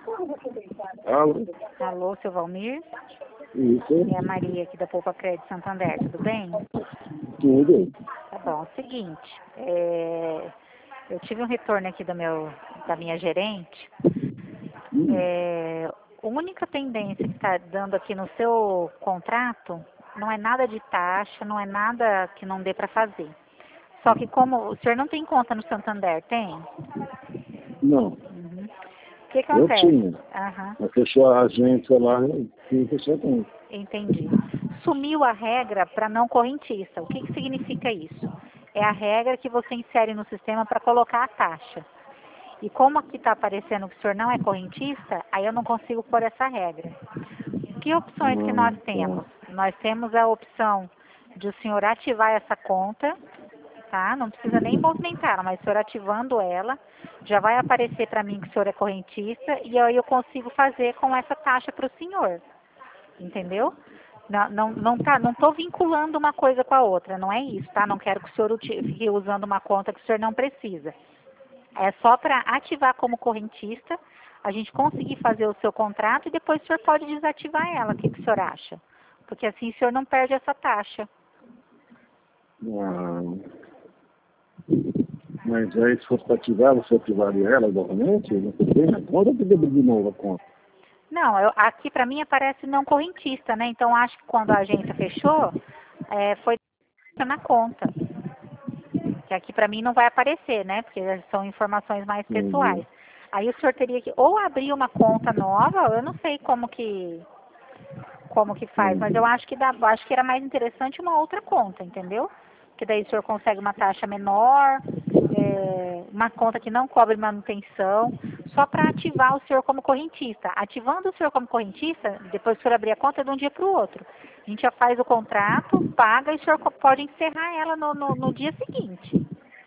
Alô? Alô, seu Valmir? Isso, É a Maria aqui da Poupa Crédito Santander, tudo bem? tudo. Tá bom, seguinte, eu tive um retorno aqui da minha gerente. A única tendência que está dando aqui no seu contrato não é nada de taxa, não é nada que não dê para fazer. Só que como o senhor não tem conta no Santander, tem? Não, Uhum. O que eu acontece? tinha. Aham, Mas fechou a agência lá, e fechou com. entendi. Sumiu a regra para não correntista. O que que significa isso? É a regra que você insere no sistema para colocar a taxa. E como aqui está aparecendo que o senhor não é correntista, aí eu não consigo pôr essa regra. Que opções que nós temos? Nós temos a opção de o senhor ativar essa conta, tá? Não precisa nem movimentar, mas o senhor ativando ela, já vai aparecer para mim que o senhor é correntista e aí eu consigo fazer com essa taxa para o senhor. Entendeu? Não tô vinculando uma coisa com a outra, não é isso, tá? Não quero que o senhor fique usando uma conta que o senhor não precisa. É só para ativar como correntista, a gente conseguir fazer o seu contrato e depois o senhor pode desativar ela. O que que o senhor acha? Porque assim o senhor não perde essa taxa. Ah, mas aí se fosse para ativar, você ativaria ela novamente? Você tem a conta ou tem que abrir de novo a conta? Não, aqui para mim aparece não correntista, né? Então acho que quando a agência fechou, foi na conta. Que aqui para mim não vai aparecer, né? Porque são informações mais Entendi. pessoais. Aí o senhor teria que ou abrir uma conta nova, eu não sei como que faz, mas eu Entendi. acho que era mais interessante uma outra conta, entendeu? Que daí o senhor consegue uma taxa menor, uma conta que não cobre manutenção, só para ativar o senhor como correntista. Ativando o senhor como correntista, depois que o senhor abrir a conta, é de um dia para o outro. A gente já faz o contrato, paga e o senhor pode encerrar ela no dia seguinte.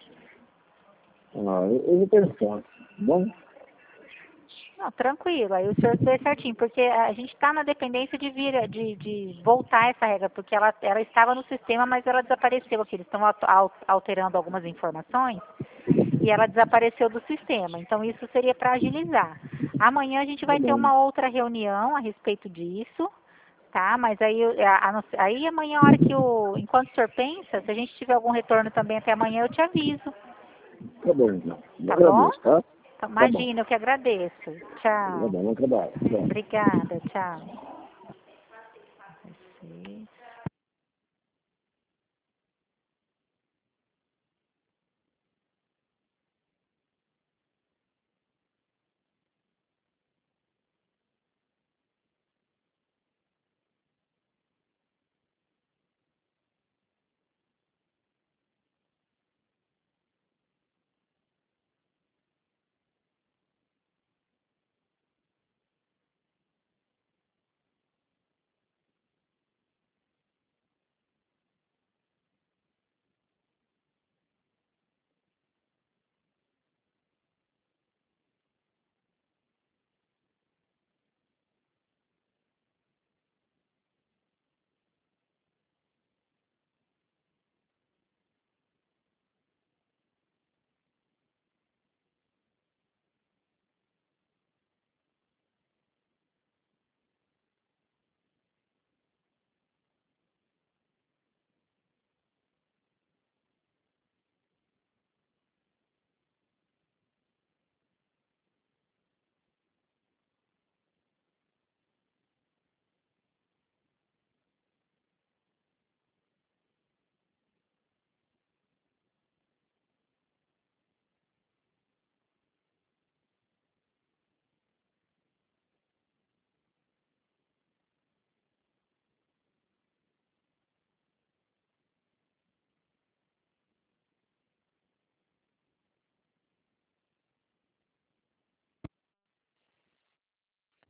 Ah, eu vou pensar. Tá bom? Não, tranquilo, aí o senhor vê certinho, porque a gente está na dependência de voltar essa regra, porque ela estava no sistema, mas ela desapareceu aqui. Eles estão alterando algumas informações e ela desapareceu do sistema. Então isso seria para agilizar. Amanhã a gente Tá vai ter bom. uma outra reunião a respeito disso, tá? Mas aí, aí amanhã, a hora que enquanto o senhor pensa, se a gente tiver algum retorno também até amanhã, eu te aviso, Tá bom, então. Eu tá bom? agradeço, tá? Então, Tá bom. imagina, eu que agradeço. Tá Tchau. bom, bom trabalho. Tchau. Obrigada, tchau.